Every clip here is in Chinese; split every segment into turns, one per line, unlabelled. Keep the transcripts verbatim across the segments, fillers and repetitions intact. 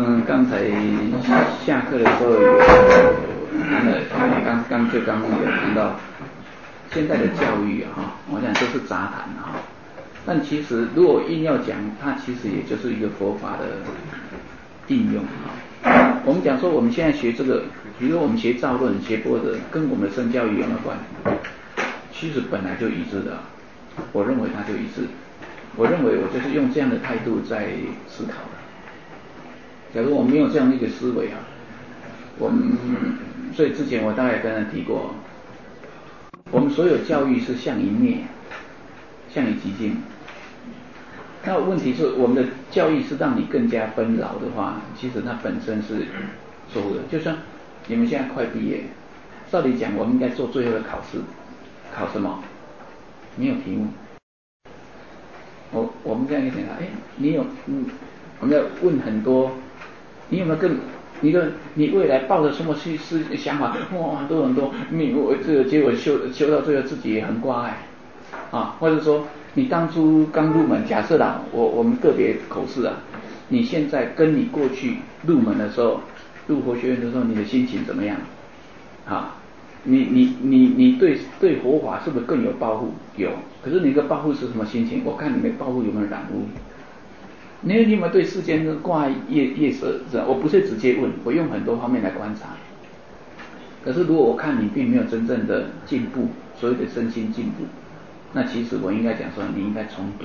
嗯，刚才下课的时候有谈了，刚刚就刚有谈到现在的教育啊，哈，我想都是杂谈啊。但其实如果硬要讲，它其实也就是一个佛法的应用啊。我们讲说我们现在学这个，比如说我们学造论、学波的，跟我们的身教育有没有关？其实本来就一致的，我认为它就一致。我认为我就是用这样的态度在思考的。假如我没有这样一个思维啊，我们所以之前我大概跟人提过，我们所有教育是向于灭，向于极尽。那问题是我们的教育是让你更加纷扰的话，其实它本身是错误的。就像你们现在快毕业，照理讲我们应该做最后的考试，考什么？没有题目。我我们这样一讲，哎，你有嗯，我们要问很多，你有没有更你的你未来抱着什么去思想法？哇，很多很多，你我这个结果修修到最后自己也很挂碍啊，或者说你当初刚入门，假设啦，我我们个别口试啊，你现在跟你过去入门的时候，入佛学院的时候，你的心情怎么样？啊？你你你你对对佛法是不是更有抱负？有，可是你的抱负是什么心情？我看你的抱负有没有染污？你你有没有对世间的挂业业色？我不是直接问，我用很多方面来观察。可是如果我看你并没有真正的进步，所谓的身心进步，那其实我应该讲说，你应该重读。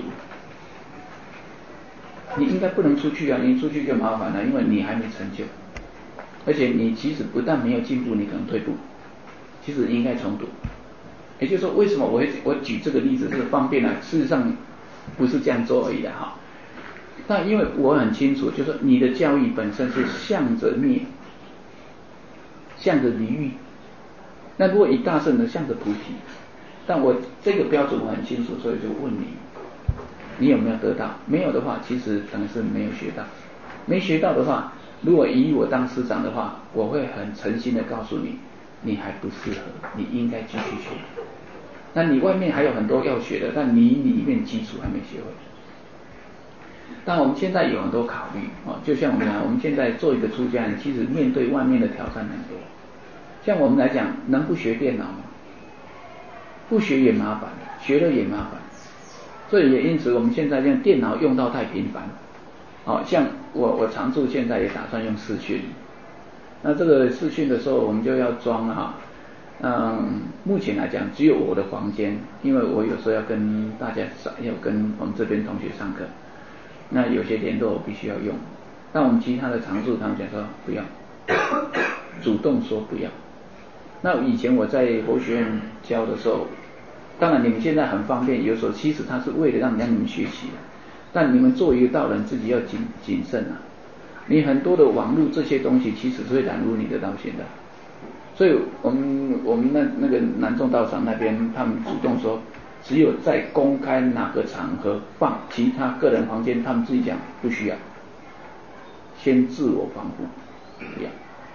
你应该不能出去啊，你出去就麻烦了，因为你还没成就，而且你即使不但没有进步，你可能退步。其实应该重读，也就是说，为什么我会我举这个例子是方便了？事实上不是这样做而已的哈。但因为我很清楚，就是说你的教育本身是向着灭，向着离欲。那如果以大圣的向着菩提，但我这个标准我很清楚，所以就问你，你有没有得到？没有的话，其实等于是没有学到。没学到的话，如果以我当师长的话，我会很诚心的告诉你。你还不适合，你应该继续学。那你外面还有很多要学的，但你里面基础还没学会。但我们现在有很多考虑啊，就像我们讲，我们现在做一个出家人，其实面对外面的挑战很多。像我们来讲，能不学电脑吗？不学也麻烦，学了也麻烦。所以也因此，我们现在用电脑用到太频繁。哦，像我我常住现在也打算用视讯。那这个视讯的时候，我们就要装哈，嗯，目前来讲只有我的房间，因为我有时候要跟大家上，要跟我们这边同学上课，那有些联络我必须要用，但我们其他的常住他们讲说不要，主动说不要。那以前我在佛学院教的时候，当然你们现在很方便，有时候其实它是为了让让你们学习的，但你们作为一个道人自己要谨谨慎啊。你很多的网络这些东西其实是会染污你的道行的，所以我们我们那那个南众道场那边，他们主动说，只有在公开哪个场合放，其他个人房间他们自己讲不需要，先自我防护，不要。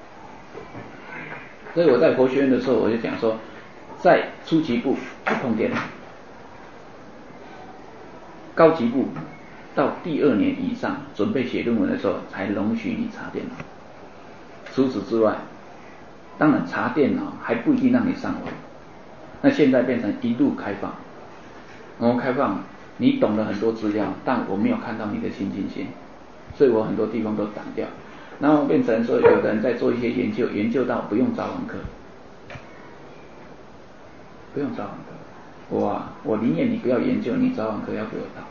所以我在佛学院的时候，我就讲说，在初级部不碰电脑，高级部。到第二年以上准备写论文的时候才容许你查电脑，除此之外，当然查电脑还不一定让你上网。那现在变成一路开放，我开放你懂了很多资料，但我没有看到你的亲近心，所以我很多地方都挡掉。然后变成说有的人在做一些研究，研究到不用早晚课，不用早晚课，我啊我宁愿你不要研究，你早晚课要给我到。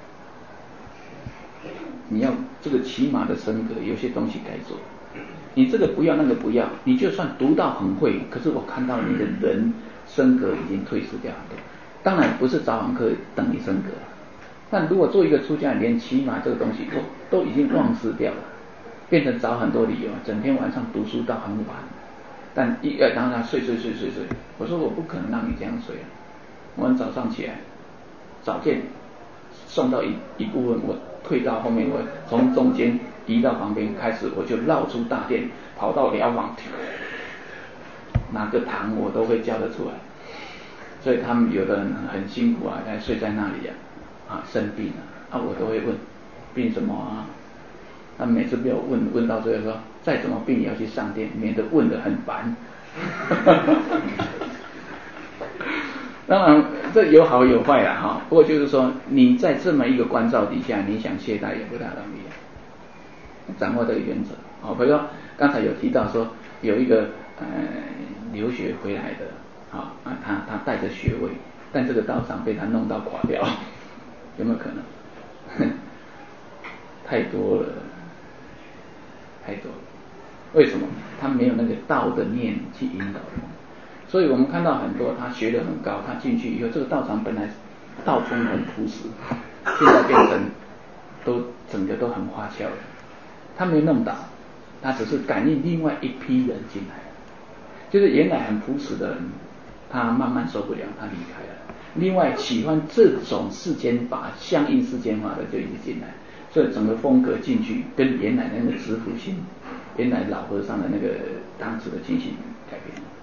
你要这个起码的升格，有些东西该做。你这个不要，那个不要，你就算读到很会，可是我看到你的人升格已经退失掉很多。当然不是早晚课等于升格，但如果做一个出家人，连起码这个东西都都已经忘失掉了，变成找很多理由，整天晚上读书到很晚，但一呃当然睡睡睡睡睡，我说我不可能让你这样睡啊，我们早上起来早见送到一一部分，我退到后面，我从中间移到旁边开始，我就绕出大殿，跑到疗房，拿个糖我都会叫得出来。所以他们有的人很辛苦啊，睡在那里啊，啊生病了啊，我都会问病什么啊？ 他每次被我问问到最后说，再怎么病也要去上殿，免得问得很烦。当然这有好有坏啦哈，不过就是说你在这么一个关照底下，你想懈怠也不大容易啊。掌握这个原则啊，比如说刚才有提到说有一个呃留学回来的啊，他他带着学位，但这个道场被他弄到垮掉，有没有可能？太多了，太多了。为什么？他没有那个道的念去引导人。所以我们看到很多他学得很高，他进去以后，这个道场本来道风很朴实，现在变成都整个都很花俏了。他没弄倒，他只是感应另外一批人进来，就是原来很朴实的人，他慢慢受不了，他离开了。另外喜欢这种世间法、相应世间法的就一直进来，所以整个风格进去跟原来那个直朴心、原来老和尚的那个当时的情形改变了。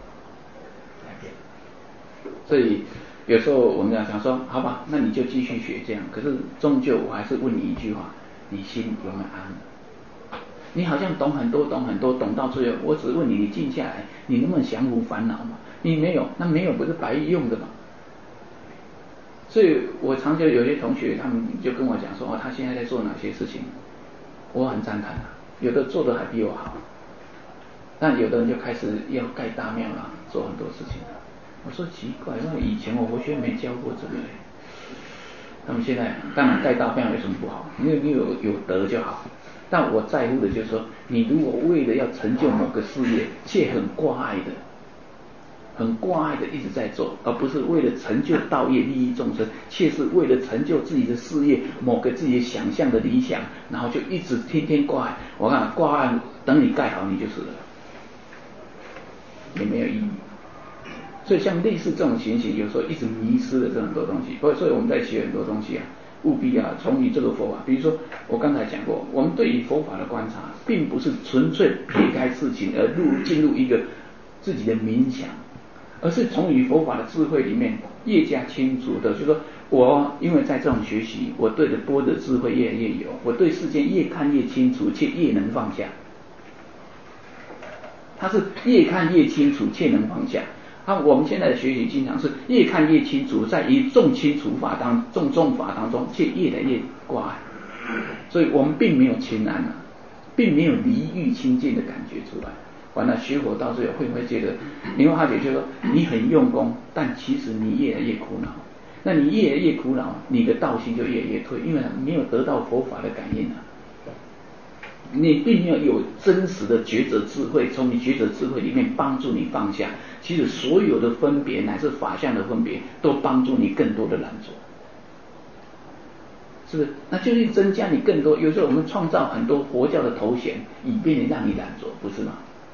所以有时候我们要想说，好吧，那你就继续学这样。可是终究我还是问你一句话：你心有没有安？你好像懂很多，懂很多，懂到最后，我只问你，你静下来，你能不能降服烦恼嘛？你没有，那没有不是白用的嘛？所以我常就有些同学，他们就跟我讲说，哦，他现在在做哪些事情，我很赞叹啊，有的做的还比我好，但有的人就开始要盖大庙了，做很多事情了。我说奇怪，因为以前我佛学没教过这个，他们现在当然盖大庙有什么不好？因为你有有德就好。但我在乎的就是说，你如果为了要成就某个事业，却很挂碍的，很挂碍的一直在做，而不是为了成就道业利益众生，却是为了成就自己的事业，某个自己想象的理想，然后就一直天天挂碍。我看挂碍，等你盖好你就死了，也没有意义。所以像类似这种情形，有时候一直迷失了这很多东西。所以我们在学很多东西啊，务必啊从于这个佛法。比如说我刚才讲过，我们对于佛法的观察，并不是纯粹撇开事情而入进入一个自己的冥想，而是从于佛法的智慧里面越加清楚的，就是说我因为在这种学习，我对的般若智慧越来越有，我对世间越看越清楚，却越能放下。它是越看越清楚，却能放下。啊，我们现在的学习经常是越看越清楚，在于众清楚法当众众法当中，却越来越挂碍。所以我们并没有清安啊，并没有离欲清净的感觉出来。完了，学佛到最后会不会觉得，你会发觉就是说你很用功，但其实你越来越苦恼。那你越来越苦恼，你的道心就越来越退，因为没有得到佛法的感应啊。你并没有有真实的觉者智慧，从你觉者智慧里面帮助你放下。其实所有的分别乃至法相的分别，都帮助你更多的懒惰，是不是？那就是增加你更多。有时候我们创造很多佛教的头衔，以便让你懒惰，不是吗？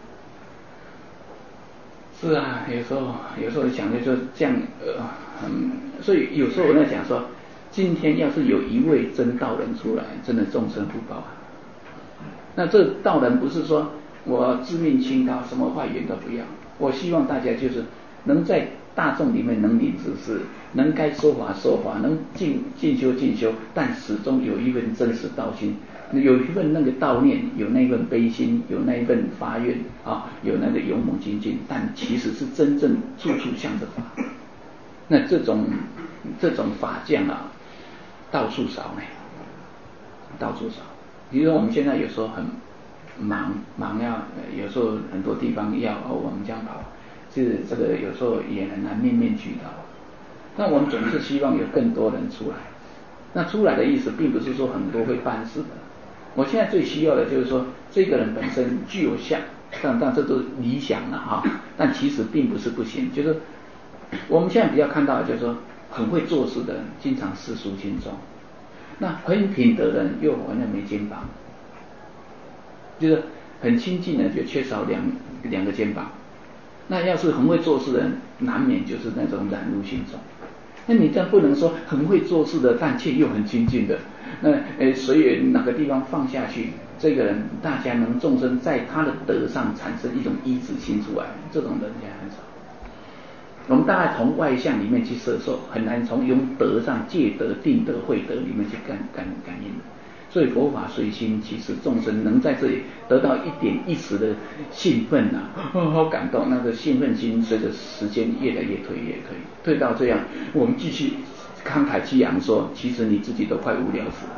是啊，有时候有时候想的就是这样，呃，嗯，所以有时候我在讲说，今天要是有一位真道人出来，真的众生福报啊。那这道人不是说我自命清高，什么坏言都不要。我希望大家就是能在大众里面能领知识，能该说法说法，能进进修进修，但始终有一份真实道心，有一份那个道念，有那份悲心，有那一份发愿啊，有那个勇猛精进，但其实是真正处处向着法。那这种这种法将啊，到处少呢，到处少。比如说我们现在有时候很忙忙要，有时候很多地方要哦我们这样跑，是这个有时候也很难面面俱到。那我们总是希望有更多人出来。那出来的意思并不是说很多会办事的。我现在最需要的就是说，这个人本身具有相，但但这都是理想了哈。但其实并不是不行，就是我们现在比较看到的就是说，很会做事的人经常世俗轻重。那很品德的人又完全没肩膀，就是很亲近的就缺少两两个肩膀。那要是很会做事的人，难免就是那种染入心中。那你这样不能说很会做事的，但却又很亲近的，那呃随缘哪个地方放下去，这个人大家能众生在他的德上产生一种依止心出来，这种人现在很少。我们大概从外相里面去摄受，很难从用德上戒德、定德、慧德里面去感感感应。 所以佛法随心，其实众生能在这里得到一点一时的兴奋啊，哦，好感动，那个兴奋心随着时间越来越退越退，退到这样，我们继续慷慨激昂说，其实你自己都快无聊死了。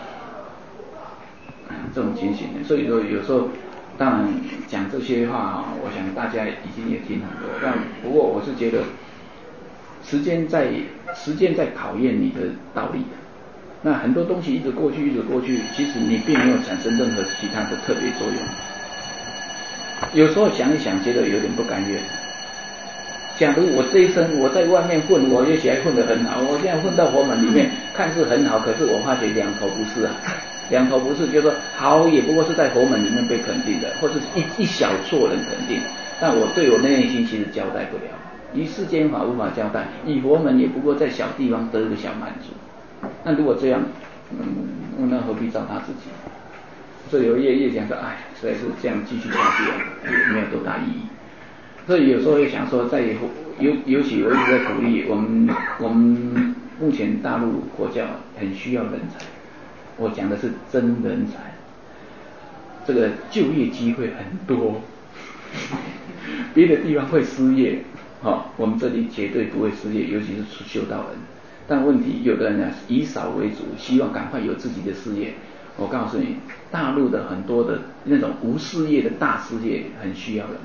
这种情形，所以说有时候当然讲这些话哈，我想大家已经也听很多，但不过我是觉得时间在时间在考验你的道理，那很多东西一直过去一直过去，其实你并没有产生任何其他的特别作用。有时候想一想，觉得有点不甘愿。假如我这一生我在外面混，我也许还混得很好，我现在混到佛门里面，看似很好，可是我发觉两头不是啊。两头不是，就是说好也不过是在佛门里面被肯定的，或者一一小撮人肯定，但我对我的内心其实交代不了，以世间法无法交代，以佛门也不过在小地方得一个小满足。那如果这样，嗯，那何必糟蹋自己？所以有业业讲说，哎，实在是这样继续下去啊，也没有多大意义。所以有时候会想说，在尤尤其我一直在鼓励我们，我们目前大陆国教很需要人才。我讲的是真人才，这个就业机会很多，别的地方会失业，哦，我们这里绝对不会失业，尤其是修道人。但问题有的人呢以少为主，希望赶快有自己的事业。我告诉你，大陆的很多的那种无事业的大事业很需要人，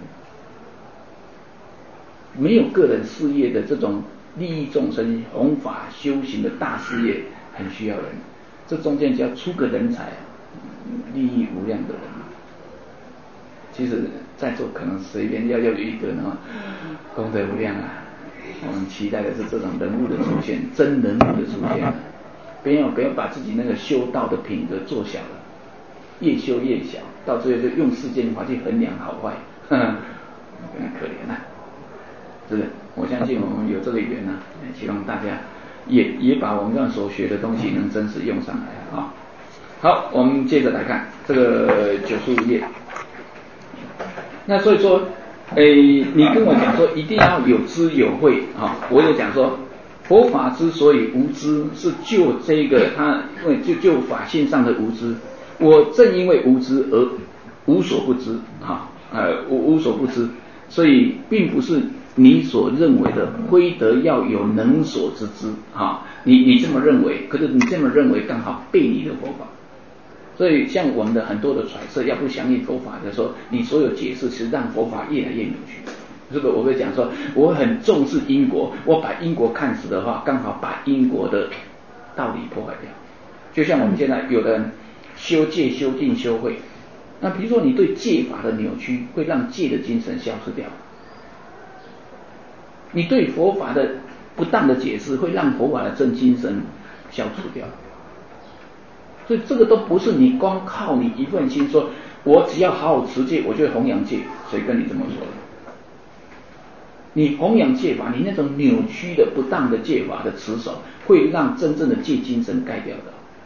没有个人事业的这种利益众生、弘法修行的大事业很需要人。这中间只要出个人才，利益无量的人，其实在座可能随便要要有一个呢，功德无量啊。我们期待的是这种人物的出现，真人物的出现，不要不要把自己那个修道的品格做小了，越修越小，到最后就用世间法去衡量好坏，呵呵，很可怜啊。是不是？我相信我们有这个缘啊，希望大家也也把我们这样所学的东西能真实用上来啊。好，我们接着来看这个九十五页。那所以说，诶，你跟我讲说一定要有知有慧啊，我也讲说，佛法之所以无知，是就这个他因为就就法性上的无知。我正因为无知而无所不知啊，呃，无无所不知，所以并不是你所认为的非得要有能所之知啊，你你这么认为，可是你这么认为刚好背离了佛法。所以像我们的很多的揣测，要不相信佛法的时候，你所有解释其实让佛法越来越扭曲。是不是？我会讲说，我很重视因果，我把因果看死的话，刚好把因果的道理破坏掉。就像我们现在有的人修戒、修定、修慧，那比如说你对戒法的扭曲，会让戒的精神消失掉；你对佛法的不当的解释，会让佛法的真精神消除掉。所以这个都不是你光靠你一份心说，我只要好好持戒，我就会弘扬戒。谁跟你这么说的？你弘扬戒法，你那种扭曲的、不当的戒法的持守，会让真正的戒精神盖掉的，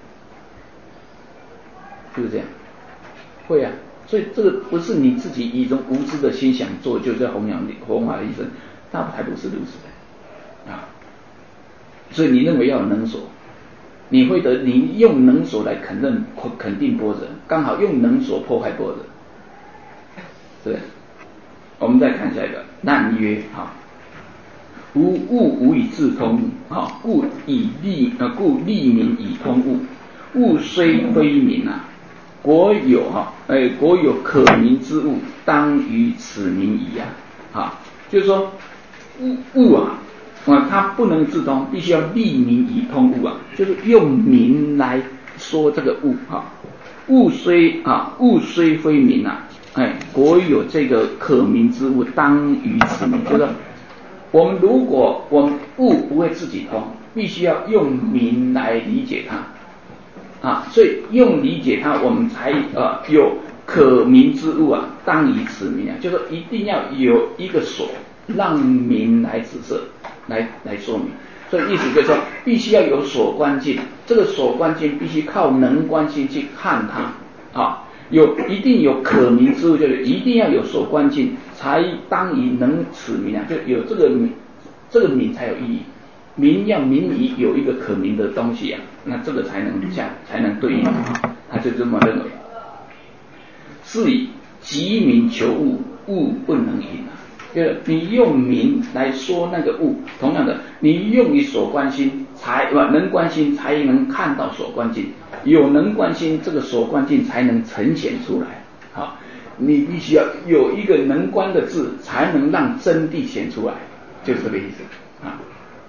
是不是这样？会啊。所以这个不是你自己以一种无知的心想做，就在弘扬弘法的意思，那还不是如此的啊。所以你认为要有能所。你会得，你用能所来肯认肯定般若，刚好用能所破坏般若。对，我们再看下一个，难曰啊，无物无以自通啊，故以利呃故利民以通物。物虽非民啊，国有哈哎国有可民之物，当于此民矣啊。啊，就是说物物啊。啊，它不能自通，必须要利民以通物啊，就是用民来说这个物啊。物虽啊，物虽非民啊，哎，国有这个可民之物，当于此民。就是说，我们如果我们物不会自己通，必须要用民来理解它啊，所以用理解它，我们才呃有可民之物啊，当于此民啊，就是说一定要有一个所让民来指涉。来来说明，所以意思就是说，必须要有所观境，这个所观境必须靠能观境去看它啊，有一定有可民之物，就是一定要有所观境，才当于能此民啊，就有这个民，这个民才有意义。民要民以有一个可民的东西啊，那这个才能下才能对应啊。 他就这么认为。是以即名求物，物不能引啊。就是你用名来说那个物，同样的，你用你所观心，才不能观心才能看到所观境，有能观心，这个所观境才能呈现出来。好，你必须要有一个能观的字，才能让真谛显出来，就是这个意思啊。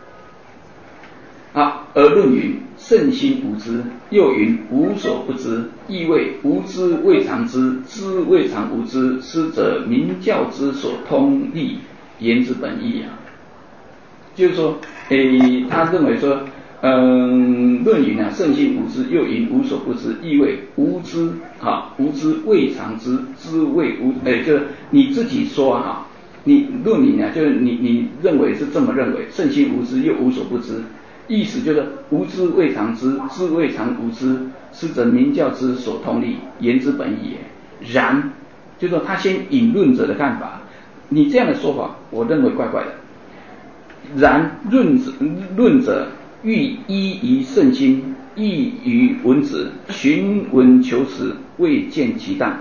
好，而论云圣心无知，又云无所不知，意谓无知未尝知，知未尝无知，师者明教之所通义，言之本意啊。就是说，诶，他认为说，嗯，论云啊，圣心无知，又云无所不知，意谓无知啊，无知未尝知，知未无，诶，就是你自己说啊，你论云啊，就是你你认为是这么认为，圣心无知又无所不知。意思就是无知未尝知，知未尝无知，是者明教之所通理，言之本意也。然，就是说他先引论者的看法，你这样的说法，我认为怪怪的。然论者论者欲依于圣心，异于文子，寻文求实，未见其当。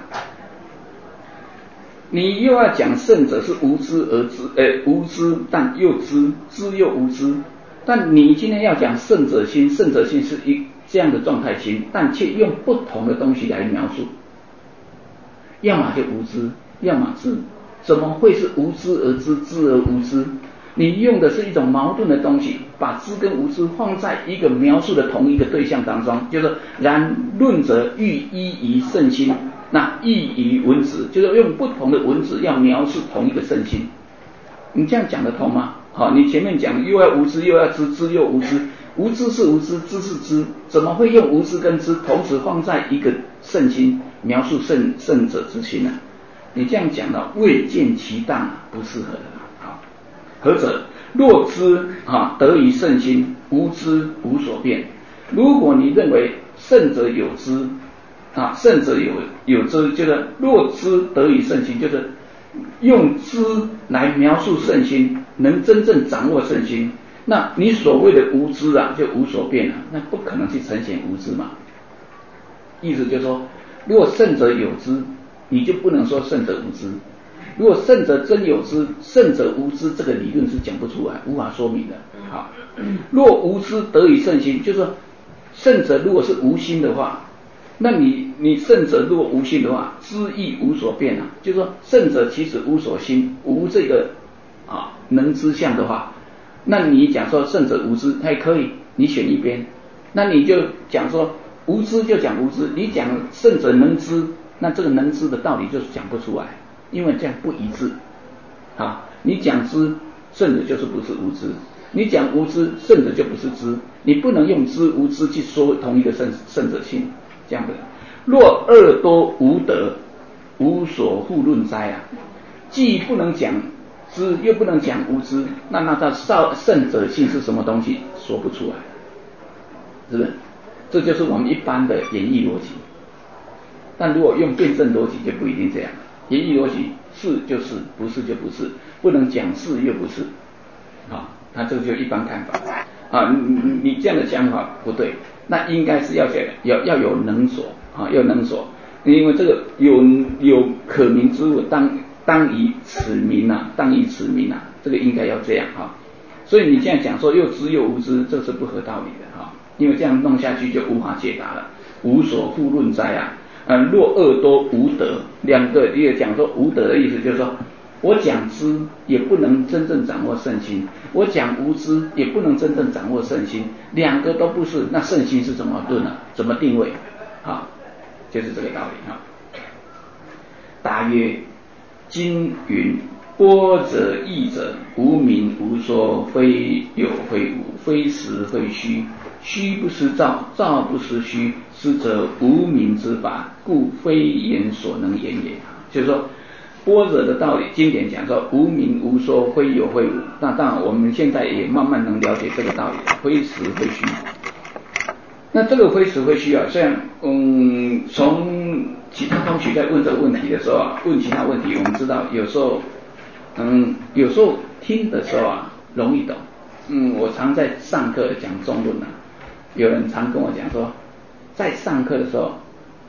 你又要讲圣者是无知而知，呃，无知但又知，知又无知。但你今天要讲圣者心，圣者心是一这样的状态心，但却用不同的东西来描述，要么就无知，要么知，怎么会是无知而知，知而无知？你用的是一种矛盾的东西，把知跟无知放在一个描述的同一个对象当中，就是然论者欲依于圣心，那异于文子，就是用不同的文字要描述同一个圣心，你这样讲得通吗？好，你前面讲又要无知又要知，知又无知，无知是无知，知是知，怎么会用无知跟知同时放在一个圣心描述圣圣者之心呢？你这样讲的未见其当，不适合的。好，何者？若知啊得于圣心，无知无所变。如果你认为圣者有知啊，圣者有有知，就是若知得于圣心，就是用知来描述圣心，能真正掌握圣心，那你所谓的无知啊，就无所变了，那不可能去呈现无知嘛。意思就是说，如果圣者有知，你就不能说圣者无知；如果圣者真有知，圣者无知，这个理论是讲不出来，无法说明的。好，若无知得于圣心，就是说圣者如果是无心的话，那你你圣者如果无心的话，知亦无所变啊，就是说圣者其实无所心，无这个啊能知相的话，那你讲说圣者无知，还可以，你选一边，那你就讲说无知就讲无知，你讲圣者能知，那这个能知的道理就是讲不出来，因为这样不一致啊。你讲知，圣者就是不是无知；你讲无知，圣者就不是知。你不能用知无知去说同一个圣圣者性，这样的。若二多无德，无所互论哉啊！既不能讲知，又不能讲无知，那那他少圣者性是什么东西？说不出来，是不是？这就是我们一般的演绎逻辑。但如果用辩证逻辑就不一定这样，演绎逻辑是就是，不是就不是，不能讲是又不是，啊，他这个就一般看法啊，你你这样的讲法不对，那应该是要讲要要有能所啊，要能所，因为这个有有可名之物，当当以此名啊，当以此名啊，这个应该要这样哈、啊。所以你现在讲说又知又无知，这是不合道理的哈、啊，因为这样弄下去就无法解答了，无所互论哉啊！嗯，若恶多无德，两个也讲说无德的意思就是说，我讲知也不能真正掌握圣心，我讲无知也不能真正掌握圣心，两个都不是，那圣心是怎么论呢？怎么定位？啊，就是这个道理哈。答曰：今云波者义者，无名无说，非有非无，非实非虚，虚不失照，照不失虚，实则无名之法，故非言所能言也。就是说般若的道理，经典讲说无名无说，非有非无。那当然我们现在也慢慢能了解这个道理，非实非虚。那这个非实非虚啊，虽然嗯，从其他同学在问这个问题的时候啊，问其他问题，我们知道有时候嗯，有时候听的时候啊容易懂。嗯，我常在上课讲中论啊，有人常跟我讲说，在上课的时候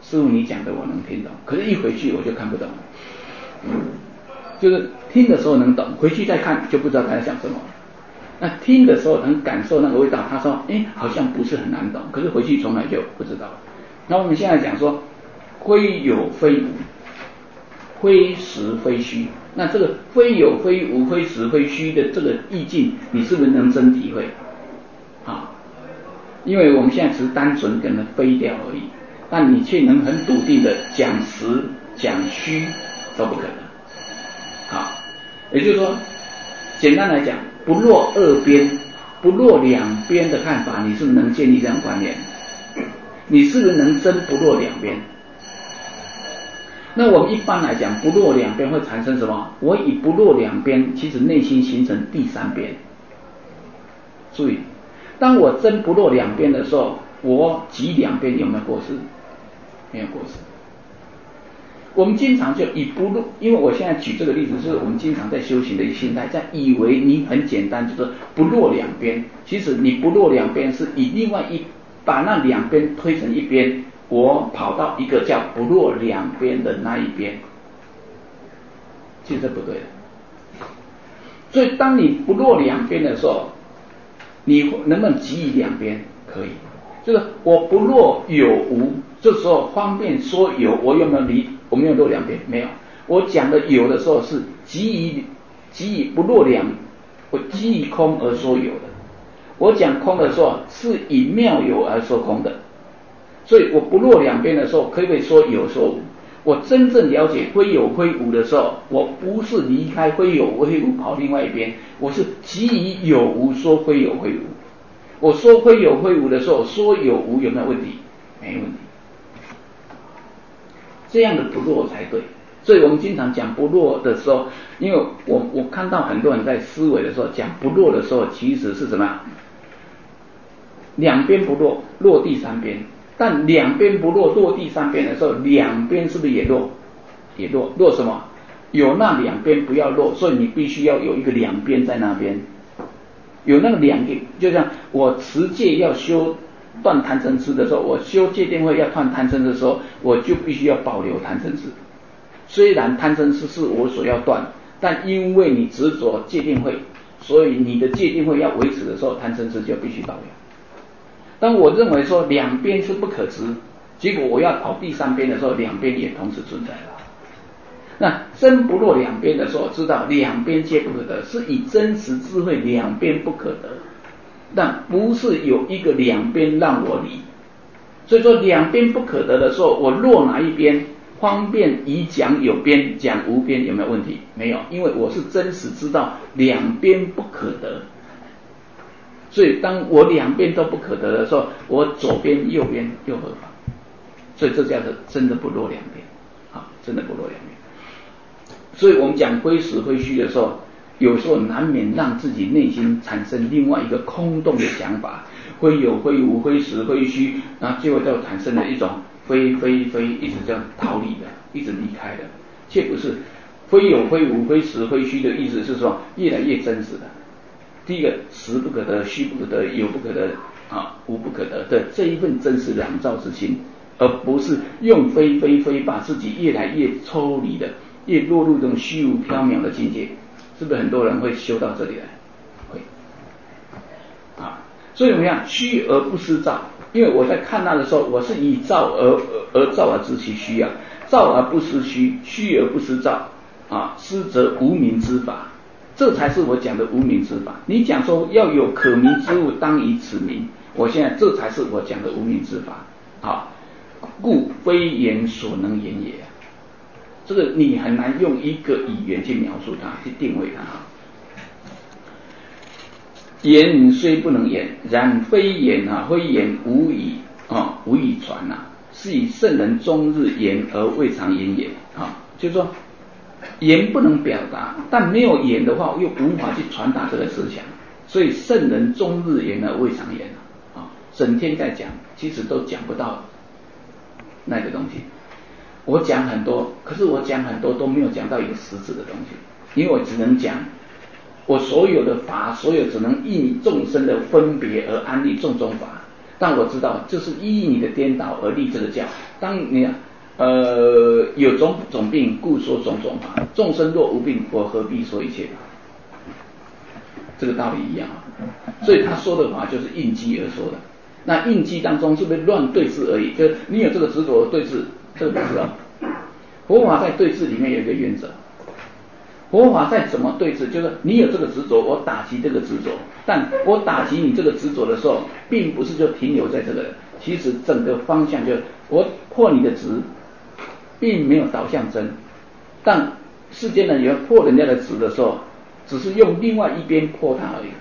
师父你讲的我能听懂，可是一回去我就看不懂了。就是听的时候能懂，回去再看就不知道他在讲什么。那听的时候能感受那个味道，他说哎好像不是很难懂，可是回去从来就不知道了。那我们现在讲说非有非无，非实非虚，那这个非有非无非实非虚的这个意境，你是不是能真体会啊？因为我们现在只是单纯跟它飞掉而已，但你却能很笃定的讲实讲虚都不可能啊。也就是说简单来讲，不落二边不落两边的看法，你是不是能建立这样观念？你是不是能真不落两边？那我们一般来讲，不落两边会产生什么？我以不落两边，其实内心形成第三边。注意，当我真不落两边的时候，我即两边有没有过失？没有过失。我们经常就以不落，因为我现在举这个例子，是我们经常在修行的一个心态，在以为你很简单，就是不落两边。其实你不落两边，是以另外一把那两边推成一边，我跑到一个叫不落两边的那一边，其实这不对的。所以当你不落两边的时候，你能不能即以两边？可以，就是我不落有无，这时候方便说有，我有没有离？我没有落两边，没有。我讲的有的时候是即以即以不落两，我即以空而说有的。我讲空的时候是以妙有而说空的，所以我不落两边的时候，可不可以说有说无？我真正了解非有非无的时候，我不是离开非有非无跑另外一边，我是即以有无说非有非无。我说非有非无的时候，说有无有没有问题？没问题。这样的不落才对。所以我们经常讲不落的时候，因为我我看到很多人在思维的时候讲不落的时候，其实是什么？两边不落，落第三边。但两边不落，落第三边的时候，两边是不是也落？也落。落什么？有那两边不要落，所以你必须要有一个两边在那边。有那个两边，就像我持戒要修断贪嗔痴的时候，我修戒定慧要断贪嗔的时候，我就必须要保留贪嗔痴。虽然贪嗔痴是我所要断，但因为你执着戒定慧，所以你的戒定慧要维持的时候，贪嗔痴就必须保留。当我认为说两边是不可执，结果我要跑第三边的时候，两边也同时存在了。那真不落两边的时候，知道两边皆不可得，是以真实智慧两边不可得，但不是有一个两边让我离。所以说两边不可得的时候，我落哪一边，方便以讲有边讲无边，有没有问题？没有，因为我是真实知道两边不可得。所以当我两边都不可得的时候，我左边右边又何妨？所以这叫做真的不落两边，好，真的不落两边。所以我们讲非实非虚的时候，有时候难免让自己内心产生另外一个空洞的想法，非有非无，非实非虚，然后最后就产生了一种非非非，一直这样逃离的，一直离开的，却不是非有非无，非实非虚的意思是说越来越真实的。第一个实不可得，虚不可得，有不可得啊，无不可得的这一份真实两照之心，而不是用非非非把自己越来越抽离的，越落入这种虚无缥缈的境界。是不是很多人会修到这里来？会啊，所以怎么样？虚而不失照，因为我在看它的时候，我是以照而而照而知其虚啊，照而不失虚，虚而不失照啊，失则无名之法。这才是我讲的无名之法。你讲说要有可名之物，当以此名。我现在这才是我讲的无名之法。好，故非言所能言也。这个你很难用一个语言去描述它，去定位它。言虽不能言，然非言啊，非言无以啊，无以传啊，是以圣人终日言而未尝言也啊。就是说。言不能表达，但没有言的话又无法去传达这个思想，所以圣人终日言而未尝言啊，整天在讲，其实都讲不到那个东西。我讲很多，可是我讲很多都没有讲到一个实质的东西，因为我只能讲我所有的法，所有只能应众生的分别而安立种种法， 但我知道这是依你的颠倒而立这个教。当你呃有种种病，故说种种法；众生若无病，我何必说一切法？这个道理一样啊。所以他说的法就是应机而说的。那应机当中是不是乱对峙而已？就是你有这个执着的对峙，这个不知道。佛法在对峙里面有一个原则。佛法再怎么对峙，就是你有这个执着，我打击这个执着，但我打击你这个执着的时候，并不是就停留在这个，其实整个方向就是我破你的执，并没有导向真。但世间人有破人家的执的时候，只是用另外一边破它而已，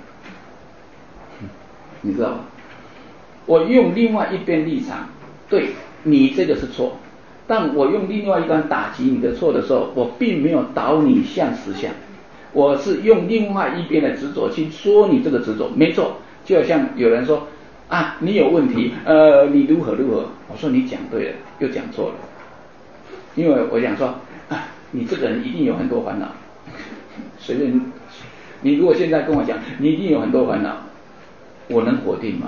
你知道吗？我用另外一边立场，对你这个是错，但我用另外一边打击你的错的时候，我并没有导你向实相，我是用另外一边的执着去说你这个执着没错。就好像有人说啊，你有问题，呃，你如何如何，我说你讲对了，又讲错了，因为我想说啊，你这个人一定有很多烦恼，随便你如果现在跟我讲你一定有很多烦恼，我能否定吗？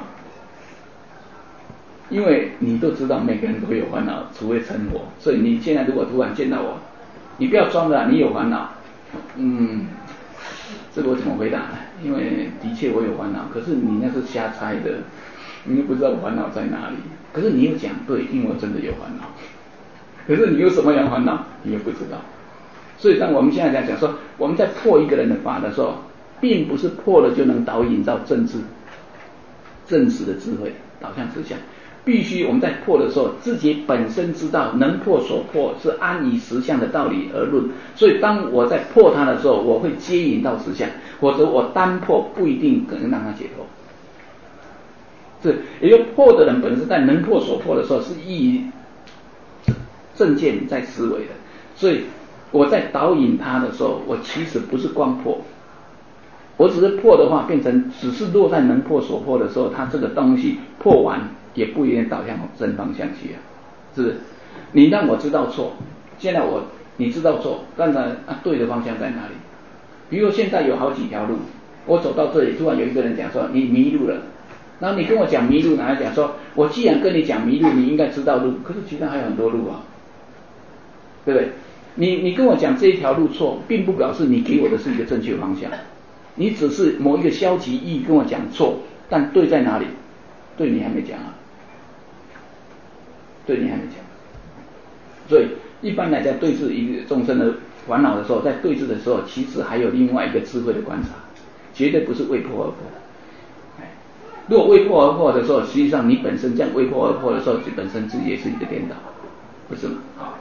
因为你都知道每个人都有烦恼，除非成佛。所以你现在如果突然见到我，你不要装了，你有烦恼。嗯，这个我怎么回答呢？因为的确我有烦恼，可是你那是瞎猜的，你又不知道烦恼在哪里。可是你又讲对，因为我真的有烦恼。可是你有什么样烦恼，你又不知道。所以当我们现在在讲说，我们在破一个人的法的时候，并不是破了就能导引到正智、正实的智慧导向实相。必须我们在破的时候，自己本身知道能破所破是安以实相的道理而论。所以当我在破它的时候，我会接引到实相，否则我单破不一定可能让它解脱。这也就破的人本身在能破所破的时候，是依正见在思维的。所以我在导引它的时候，我其实不是光破，我只是破的话，变成只是落在能破所破的时候，它这个东西破完也不一定导向正方向去啊，是不是？你让我知道错，现在我你知道错，当然啊对的方向在哪里？比如现在有好几条路，我走到这里，突然有一个人讲说你迷路了，然后你跟我讲迷路，然后讲说我既然跟你讲迷路，你应该知道路，可是其实还有很多路啊，对不对？你你跟我讲这一条路错，并不表示你给我的是一个正确方向，你只是某一个消极意跟我讲错，但对在哪里？对你还没讲啊，对你还没讲。所以一般来讲，对治一个众生的烦恼的时候，在对治的时候，其实还有另外一个智慧的观察，绝对不是为破而破。如果为破而破的时候，实际上你本身这样为破而破的时候，你本身自己也是一个颠倒，不是吗？好。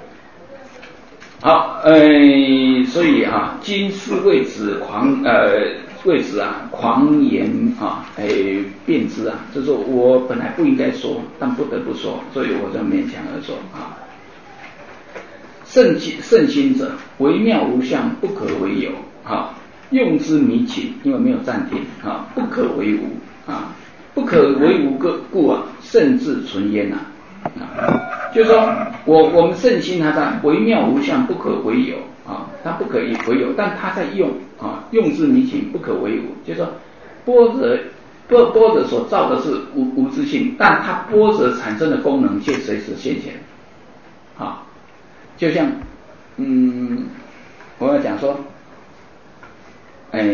好，呃，所以啊，今世为子狂，呃，为子啊狂言啊，哎，辩之啊，就是说我本来不应该说，但不得不说，所以我就勉强而说啊。圣心圣心者，微妙无相，不可为有啊，用之弥勤，因为没有暂停啊，不可为无啊，不可为无个故啊，圣智存焉呐。啊，就是说我我们圣心它在微妙无相，不可为有啊，它不可以为有，但它在用啊，用之弥勤，不可为无。就是说波折波波折所造的是无无自性，但它波折产生的功能却随时现前啊。就像嗯，我要讲说，哎，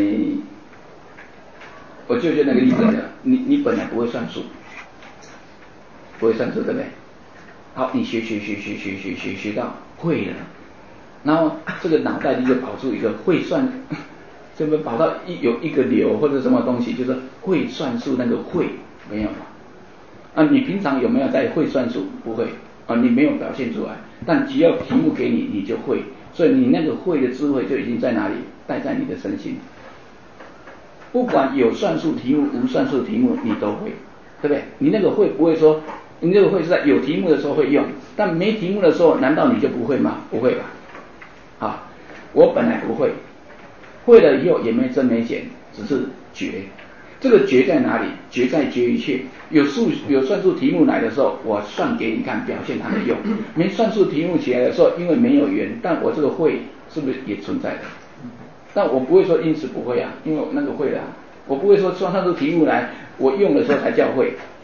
我就就那个例子，你你本来不会算数，不会算数，对不对？好，你学学学学学学学学到会了，然后这个脑袋里就跑出一个会算，这个跑到一有一个流或者什么东西，就是会算数那个会没有嘛？啊，你平常有没有在会算数？不会啊，你没有表现出来，但只要题目给你，你就会，所以你那个会的智慧就已经在哪里带在你的身心。不管有算术题目无算术题目，你都会，对不对？你那个会不会说？你这个会是在有题目的时候会用，但没题目的时候，难道你就不会吗？不会吧？啊，我本来不会，会了以后也没增没减，只是觉。这个觉在哪里？觉在觉一切。有数有算术题目来的时候，我算给你看，表现它的用；没算术题目起来的时候，因为没有缘，但我这个会是不是也存在的？但我不会说因此不会啊，因为我那个会啊，我不会说算算术题目来，我用的时候才叫会。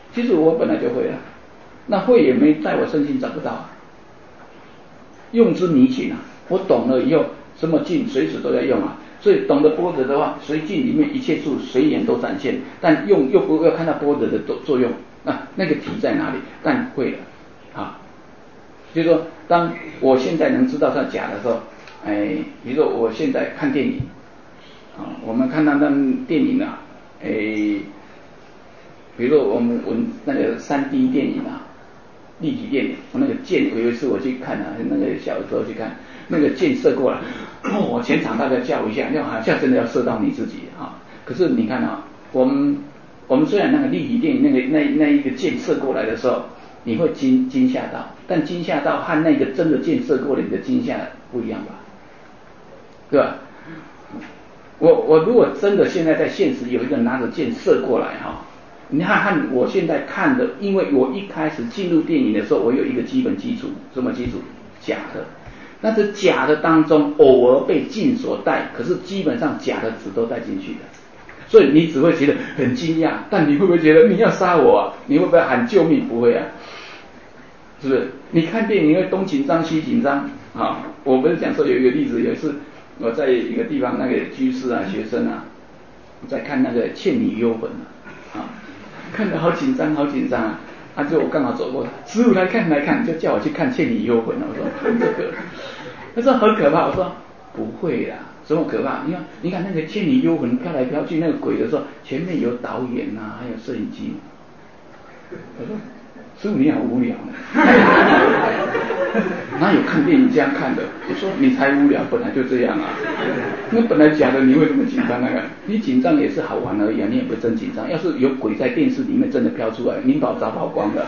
其实我本来就会了，那会也没在我身心找不到啊。用之弥勤啊，我懂了以后，什么境随时都要用啊。所以懂得般若的话，随境里面一切处随缘都展现，但用又不要看到般若的作用啊，那个体在哪里？但会了啊。就是说，当我现在能知道它假的时候，哎，比如说我现在看电影啊，我们看到那电影啊，哎，比如说我们我们那个三 D 电影啊。立体电影，那个箭，有一次我去看啊，那个小时候去看，那个箭射过来，哦，全场大家叫一下，就好像真的要射到你自己啊。可是你看啊，我们我们虽然那个立体电影那个那那一个箭射过来的时候，你会惊惊吓到，但惊吓到和那个真的箭射过来你的惊吓不一样吧？对吧？我我如果真的现在在现实有一个人拿着箭射过来哈。你看看我现在看的，因为我一开始进入电影的时候，我有一个基本基础，什么基础？假的。那这假的当中，偶尔被镜所带，可是基本上假的纸都带进去的，所以你只会觉得很惊讶，但你会不会觉得你要杀我啊？你会不会喊救命？不会啊，是不是？你看电影会东紧张西紧张啊。我不是讲说有一个例子，有一次我在一个地方，那个居士啊、学生啊，在看那个《倩女幽魂》啊。看得好紧张，好紧张啊！啊，就我刚好走过，师父来看来看，就叫我去看《倩女幽魂》了。我说看这个，他说很可怕。我说不会啦，什么可怕？你看，你看那个《倩女幽魂》飘来飘去，那个鬼的时候，前面有导演呐、啊，还有摄影机。我说师父你好无聊呢，哪有看电影这样看的？我说你才无聊，本来就这样啊。那本来假的，你为什么紧张那个？你紧张也是好玩而已啊，你也不真紧张。要是有鬼在电视里面真的飘出来，您把我砸跑光的。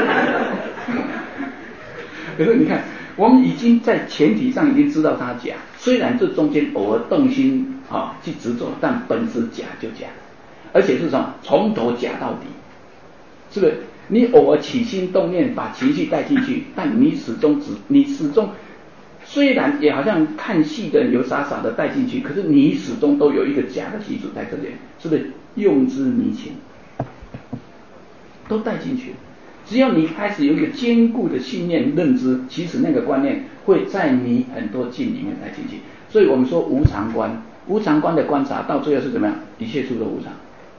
可是你看，我们已经在前提上已经知道它假，虽然这中间偶尔动心啊去执着，但本质假就假，而且是什么？从头假到底，是不是？你偶尔起心动念，把情绪带进去，但你始终只你始终。虽然也好像看戏的人有傻傻的带进去，可是你始终都有一个假的基础在这里，是不是？用之弥勤，都带进去。只要你开始有一个坚固的信念认知，其实那个观念会在你很多境里面带进去。所以我们说无常观，无常观的观察到最后是怎么样？一切处都无常。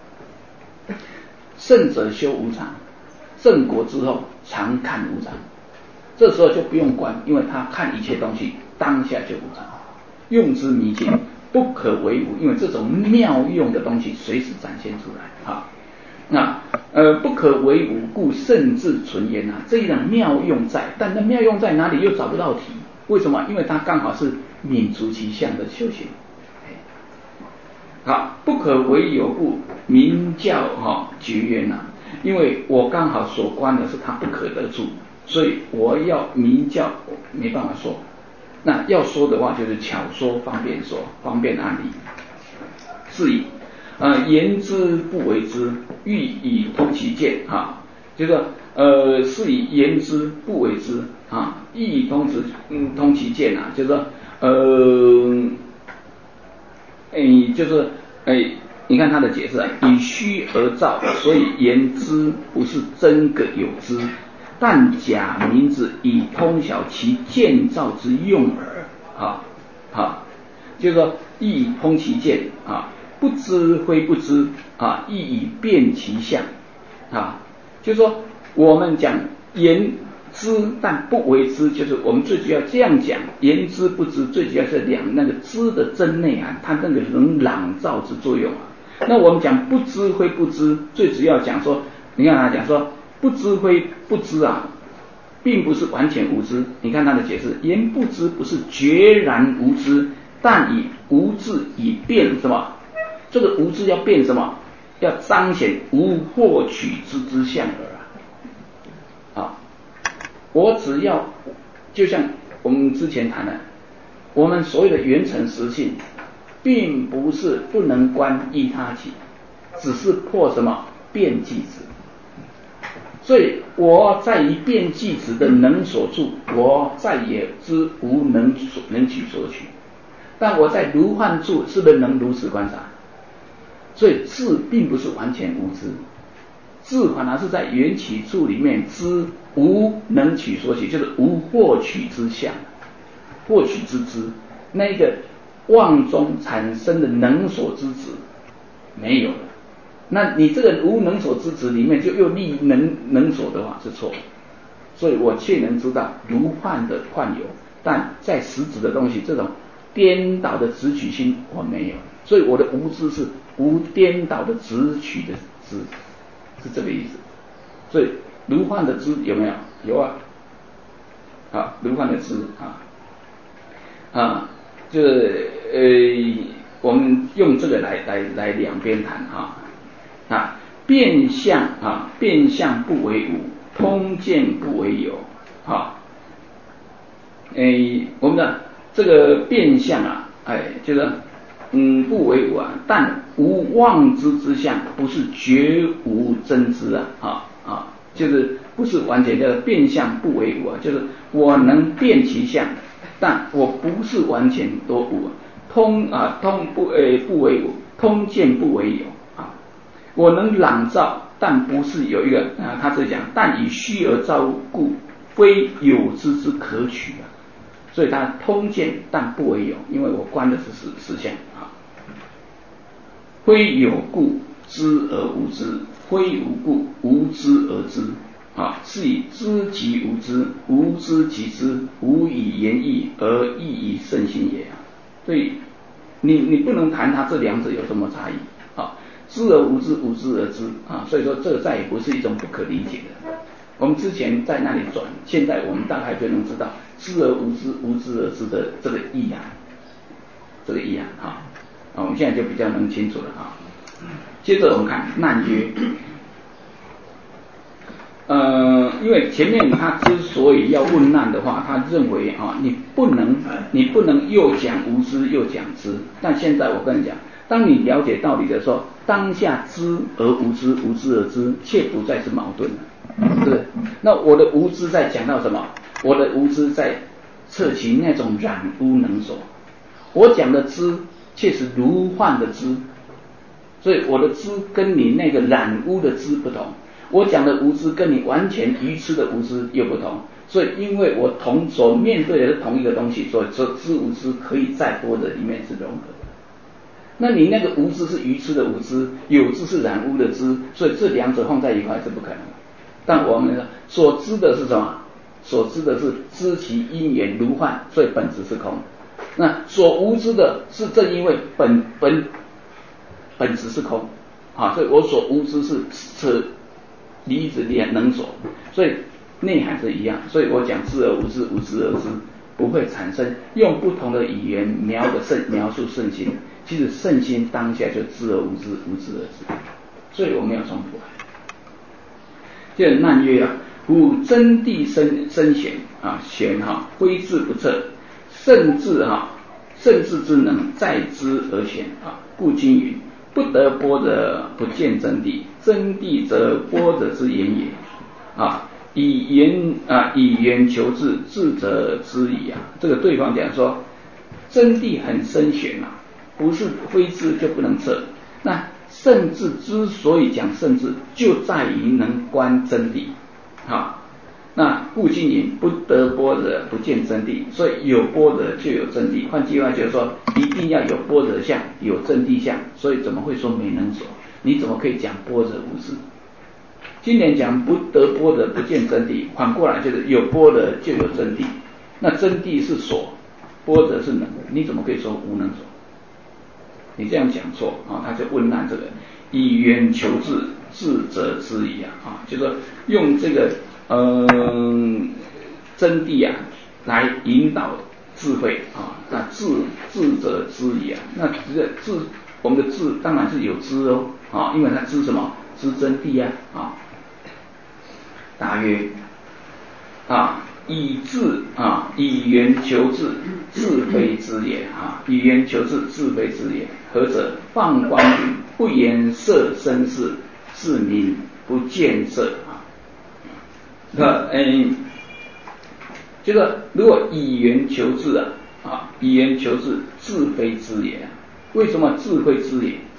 圣者修无常，正果之后常看无常。这时候就不用管，因为他看一切东西当下就无常，用之弥勤，不可为无，因为这种妙用的东西随时展现出来啊。那呃不可为无，故甚至存焉啊。这一种妙用在，但那妙用在哪里又找不到题？为什么？因为它刚好是泯除其相的修行。好，不可为有故，名叫哈、哦、绝缘啊。因为我刚好所观的是它不可得住。所以我要名教没办法说，那要说的话就是巧说方便说，方便案例。是以呃言之不为之，欲以通其见啊，就是说呃是以言之不为之啊，欲以通之嗯通其见啊，就是说呃哎就是哎你看他的解释啊，以虚而造，所以言之不是真个有之。但假名字以通晓其见造之用耳啊啊，就是说亦以通其见啊，不知非不知啊，亦以辨其相啊，就是说我们讲言知但不为知，就是我们最主要这样讲，言知不知，最主要是两那个知的真内涵，它那个能朗造之作用啊。那我们讲不知非不知，最主要讲说，你看他讲说。不知非不知啊，并不是完全无知。你看他的解释，言不知不是决然无知，但以无智以辨什么？这个无知要辨什么？要彰显无获取之之相耳啊！啊，我只要就像我们之前谈的，我们所有的缘成实性，并不是不能观依他起，只是破什么辩即止。所以我在于辩即止的能所处，我再也知无能所能取所取。但我在如幻处是不是能如此观察？所以智并不是完全无知， 智反而是在缘起处里面知无能取所取，就是无获取之相，获取之知，那个妄中产生的能所之执没有了。那你这个无能所之执里面就又立能能所的话是错的。所以我确能知道如幻的幻有，但在实质的东西这种颠倒的执取心我没有，所以我的无知是无颠倒的执取的知，是这个意思。所以如幻的知有没有？有啊，啊，如幻的知啊，啊，就是呃，我们用这个来来来两边谈哈啊，变相啊，变相不为无，通见不为有啊，诶，我们的这个变相啊，哎，就是嗯不为无啊，但无妄之之相，不是绝无真知啊，啊啊，就是不是完全的变相不为无啊，就是我能变其相，但我不是完全都无，通啊通不诶不为无，通见不为有啊，我能朗照，但不是有一个啊，他这里讲，但以虚而造物，故非有之之可取啊。所以它通见但不为有，因为我观的是实实相啊。非有故知而无知，非无故无知而知啊，是以知即无知，无知即知，无以言义而义以圣心也啊。所以你你不能谈它这两者有什么差异啊？知而无知，无知而知啊，所以说这个再也不是一种不可理解的。我们之前在那里转，现在我们大概就能知道知而无知，无知而知的这个意涵，这个意涵哈，啊，我们现在就比较能清楚了哈。接着我们看难曰，呃，因为前面他之所以要问难的话，他认为啊，你不能你不能又讲无知又讲知，但现在我跟你讲，当你了解道理的时候，当下知而无知，无知而知，却不再是矛盾了。是，那我的无知在讲到什么？我的无知在测其那种染污能所。我讲的知，却是如幻的知，所以我的知跟你那个染污的知不同。我讲的无知跟你完全愚痴的无知又不同。所以，因为我同所面对的是同一个东西，所以说知无知可以在般若里面是融合的。那你那个无知是愚痴的无知，有知是染污的知，所以这两者放在一块是不可能的。但我们所知的是什么？所知的是知其因缘如幻，所以本质是空。那所无知的是正因为本本本质是空啊，所以我所无知是扯离子连能所，所以内涵是一样。所以我讲知而无知，无知而知，不会产生用不同的语言描的圣描述圣心，其实圣心当下就知而无知，无知而知，所以我没有冲突。这难曰啊，故真谛深深显啊，显哈挥之不测，甚至哈甚至之能在之而显啊，故今云不得般若不见真谛，真谛则般若之言也啊，以言啊以言求智，智则知矣啊。这个对方讲说，真谛很深显啊，不是非智就不能测。那甚至之所以讲甚至，就在于能观真谛，好，那故今云不得般若不见真谛，所以有般若就有真谛。换句话就是说，一定要有般若相，有真谛相，所以怎么会说没能所？你怎么可以讲般若无知？今年讲不得般若不见真谛，反过来就是有般若就有真谛，那真谛是所，般若是能，你怎么可以说无能所？你这样讲错啊，他就问难这个以缘求智，智则知矣啊，啊，就是说用这个嗯、呃、真谛啊来引导智慧啊，那智智则知矣啊，那这个智我们的智当然是有知哦啊，因为他知什么？知真谛啊啊。答曰啊，以智啊，以缘求智，智非知也啊！以缘求智，智非知也。何者？放光云，不言色身事，是名不见色啊。那嗯，这个如果以缘求智啊，啊，以缘求智，智非知也啊。为什么智非知也？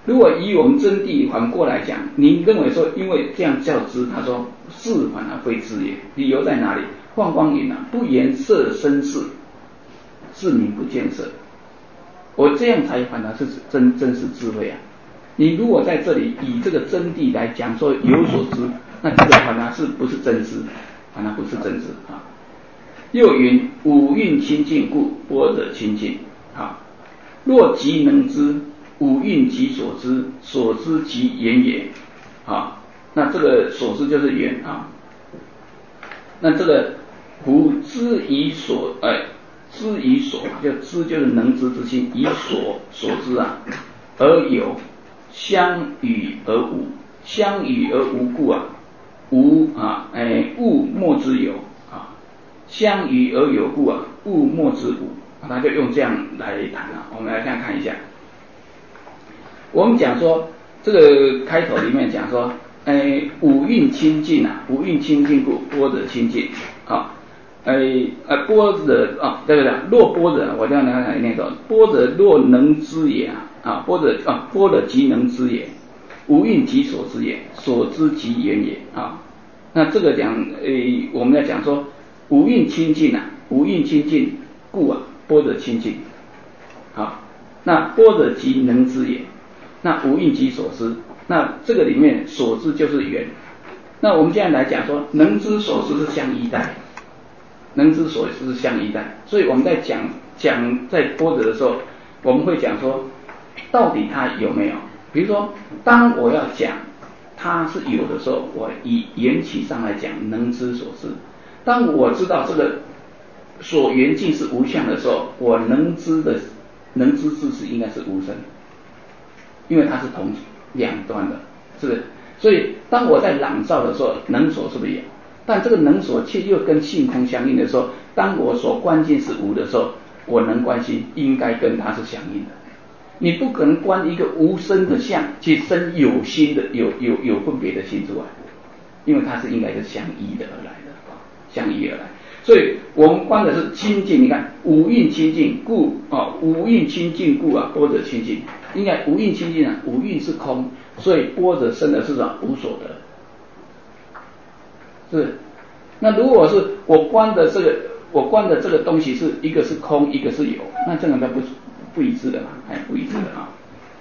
如果以我们真谛反过来讲，您认为说因为这样叫知，他说是反而非知也，理由在哪里？放光云啊，不言色身事，是名不见色。我这样才反而是真真实智慧啊！你如果在这里以这个真谛来讲说有所知，那这个反而是不是真知？反而不是真知啊！又云五蕴清净故，般若清净啊。若即能知，五蕴即所知，所知即缘也啊。那这个所知就是缘啊。那这个胡知以所哎，知以所，就知就是能知之心，以所所知啊，而有相与而无，相与而无故啊，无啊哎物莫之有啊，相与而有故啊，物莫之无。他就用这样来谈啊。我们来看看一下，我们讲说这个开头里面讲说，哎，五蕴清净啊，五蕴清净故，般若清净啊。哎呃，般若啊，对不对？若般若，我这样来念说，般若若能知也啊，啊，般若啊，般若即能知也，无蕴即所知也，所知即缘也啊。那这个讲，诶，我们要讲说，五蕴清净啊，五蕴清净故啊，般若清净。好，那般若即能知也，那无蕴即所知，那这个里面所知就是缘。那我们现在来讲说，能知所知是相依带。能知所知是相依带，所以我们在讲讲在般若的时候，我们会讲说，到底它有没有？比如说，当我要讲它是有的时候，我以缘起上来讲能知所知；当我知道这个所缘境是无相的时候，我能知的能知之是应该是无生，因为它是同两端的，是不是？所以当我在朗照的时候，能所是不是有？但这个能所却又跟性空相应的时候，当我所观境是无的时候，我能观心应该跟它是相应的。你不可能观一个无生的相去生有心的有有有分别的心出来，因为它是应该是相依的而来的，相依而来。所以我们观的是清净，你看五蕴清净故啊，五蕴清净故啊，般若清净。应该五蕴清净啊，五蕴是空，所以般若生的是什么？无所得。是，那如果是我观的这个，我观的这个东西是一个是空，一个是有，那这个都不不一致的嘛，哎，不一致的啊。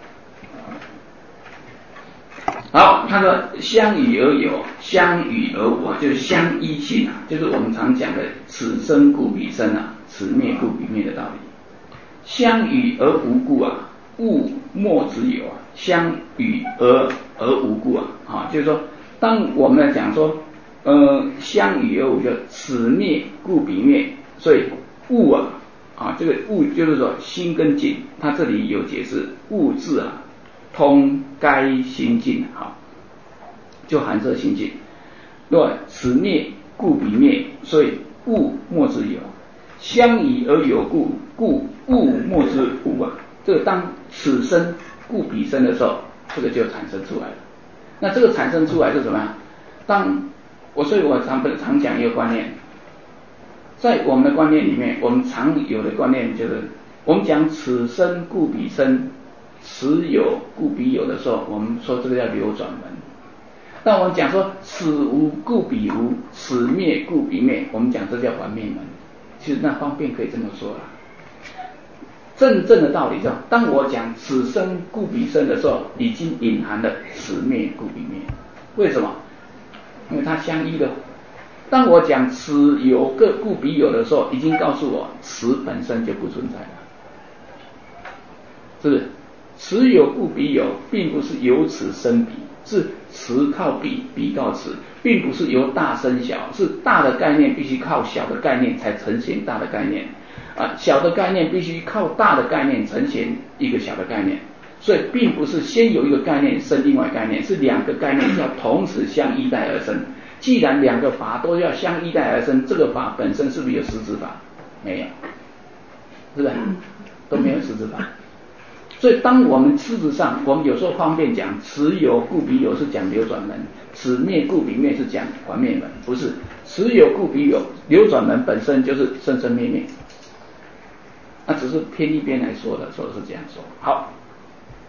好，他说相与而有，相与而无啊，就是相依性啊，就是我们常讲的此生故彼生啊，此灭故彼灭的道理。相与而无故啊，物莫之有啊，相与而而无故啊，啊，就是说，当我们来讲说。呃，相与而无，就此灭故彼灭，所以物啊啊，这个物就是说心跟境，它这里有解释，物字啊通该心境，好，就含摄心境。若此灭故彼灭，所以物莫之有，相与而有故，故物莫之无啊。这个当此生故彼生的时候，这个就产生出来了。那这个产生出来是什么样？当我所以我常常讲一个观念，在我们的观念里面，我们常有的观念就是，我们讲此生故彼生，此有故彼有的时候，我们说这个叫流转门。但我们讲说此无故彼无，此灭故彼灭，我们讲这叫还灭门。其实那方便可以这么说啦。真正的道理是，当我讲此生故彼生的时候，已经隐含了此灭故彼灭。为什么？因为它相依的。当我讲此有个故彼有的时候，已经告诉我此本身就不存在了，是不是？此有故彼有，并不是由此生彼，是此靠彼，彼靠此，并不是由大生小，是大的概念必须靠小的概念才呈现大的概念啊，小的概念必须靠大的概念呈现一个小的概念。所以并不是先有一个概念生另外概念，是两个概念要同时相依带而生。既然两个法都要相依带而生，这个法本身是不是有实质法？没有，是不是？都没有实质法。所以当我们事实上，我们有时候方便讲此有故彼有是讲流转门，此灭故彼灭是讲还灭门，不是。此有故彼有，流转门本身就是生生灭灭，那只是偏一边来说的，说的是这样说。好。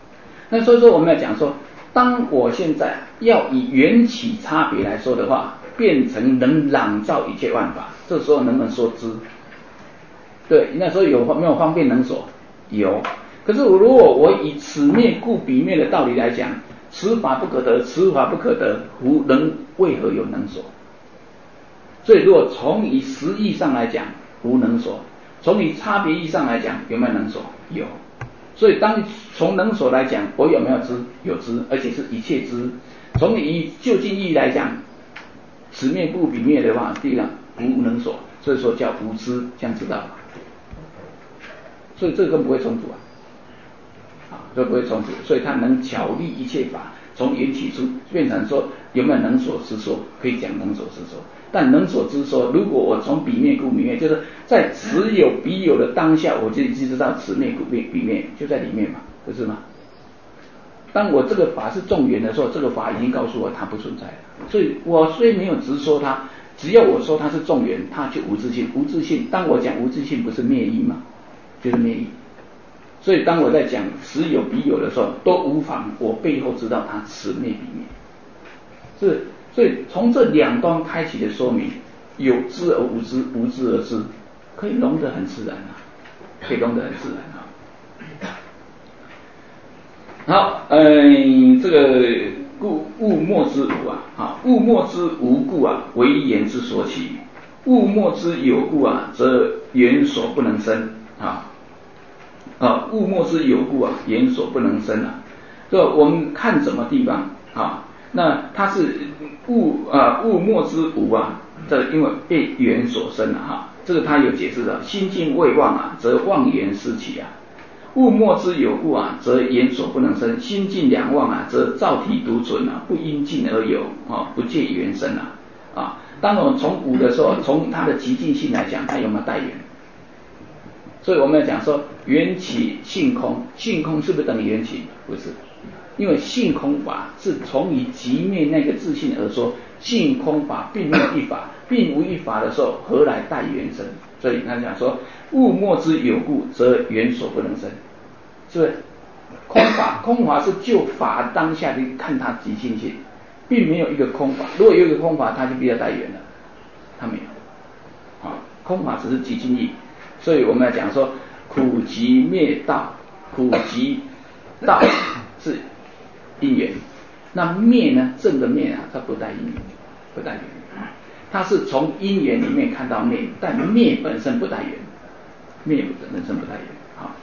那所以说我们要讲说，当我现在要以缘起差别来说的话，变成能朗照一切万法，这时候能不能说知？对，那时候有没有方便能所？有。可是如果我以此灭故彼灭的道理来讲，此法不可得，此法不可得，胡能为何有能所？所以如果从以实义上来讲，无能所；从以差别义上来讲，有没有能所？有。所以当从能所来讲，我有没有知？有知，而且是一切知。从以就近义来讲，此灭故彼灭的话，第一个无能所，所以说叫无知，这样知道吗？所以这个更不会冲突啊，啊，就不会冲突，所以它能巧立一切法，从缘起出变成说有没有能所之说，可以讲能所之说。但能所之说，如果我从彼灭故彼灭，就是在此有彼有的当下，我就已经知道此灭故彼灭就在里面嘛，不是吗？当我这个法是众缘的时候，这个法已经告诉我它不存在了。所以我虽没有直说它，只要我说它是众缘，它就无自性。无自性，当我讲无自性，不是灭义吗？就是灭义。所以当我在讲此有彼有的时候，都无妨我背后知道它此灭彼灭。是，所以从这两端开启的说明，有知而无知，无知而知，可以融得很自然啊，可以融得很自然啊。好，嗯、呃，这个故物莫之无啊，啊，物莫之无故啊，为言之所起；物莫之有故啊，则言所不能生啊。啊，物莫之有故啊，言所不能生啊。这我们看什么地方啊？那它是物啊，物莫之无啊，这因为被缘所生了哈。这个他有解释的，心境未忘啊，则妄言失起啊。物莫之有故啊，则言所不能生；心境两忘啊，则造体独存啊，不因境而有啊，不借缘生啊。啊，当我们从无的时候，从它的极尽性来讲，它有没有带缘？所以我们要讲说缘起性空，性空是不是等于缘起？不是，因为性空法是从以极灭那个自性而说，性空法并没有一法，并无一法的时候，何来带缘生？所以他讲说，物莫之有故，则缘所不能生，是不是？空法，空法是就法当下去看它极性性，并没有一个空法。如果有一个空法，它就必要带缘了，它没有。啊，空法只是极性义。所以我们要讲说，苦集灭道，苦集道是因缘，那灭呢？正的灭啊，它不带因缘，不带缘，它是从因缘里面看到灭，但灭本身不带缘，灭本身不带缘。好，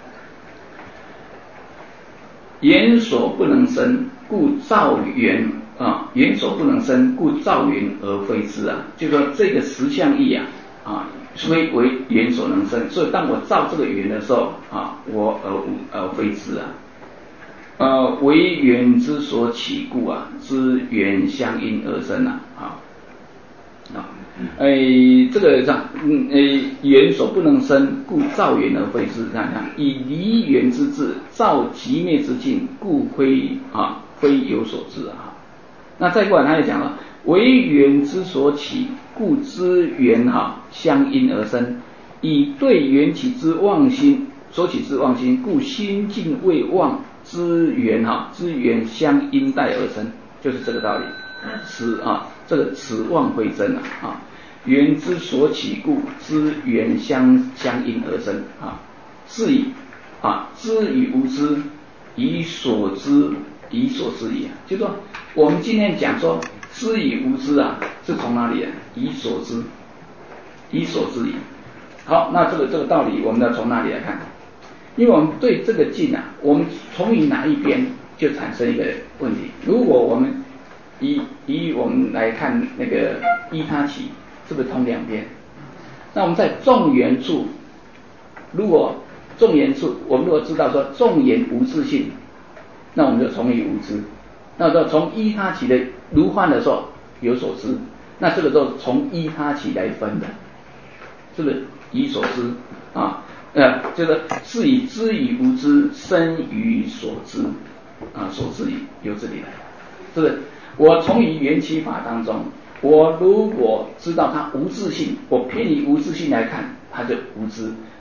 缘所不能生，故造缘啊，缘所不能生，故造缘而非之啊，就说这个实相义啊。啊，虽为缘所能生，所以当我造这个缘的时候啊，我而无而非知啊，呃，为缘之所起故啊，知缘相应而生啊，啊，啊，哎，这个上，嗯，哎，缘所不能生，故造缘而非知，看看，以离缘之智，造极灭之境，故非啊，非有所知啊。那再过来，他就讲了，为缘之所起，故知缘哈相因而生，以对缘起之妄心所起之妄心，故心境未忘知缘哈知缘相因带而生，就是这个道理。此啊，这个此妄非真啊，啊，缘之所起故知缘相相因而生啊，是以啊知与无知，以所知以所知矣啊，就是说我们今天讲说知与无知啊，是从哪里啊？以所知，以所知矣。好，那这个这个道理我们要从哪里来看？因为我们对这个境啊，我们从以哪一边就产生一个问题。如果我们以以我们来看那个依他起，是不是通两边？那我们在众缘处，如果众缘处，我们如果知道说众缘无自性，那我们就从以无知。那时候从依他起的如幻的时候有所知，那这个时候从依他起来分的，是不是以所知啊？呃，就是是以知与无知生于所知啊，所知由这里来，是不是？我从以缘起法当中，我如果知道它无自性，我偏以无自性来看，它就无知。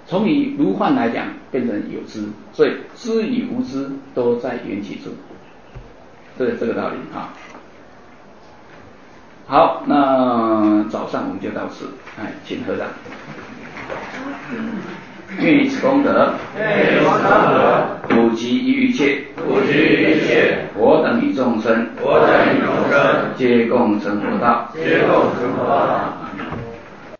从你如幻来讲，变成有知，所以知与无知都在缘起处，这这个道理啊。好，那早上我们就到此，哎，请合掌。愿以此功德，
愿以此功德，
普及于一切，
普及于一切，
我等与众生，
我等与众生，
皆共成佛道，
皆共成佛道。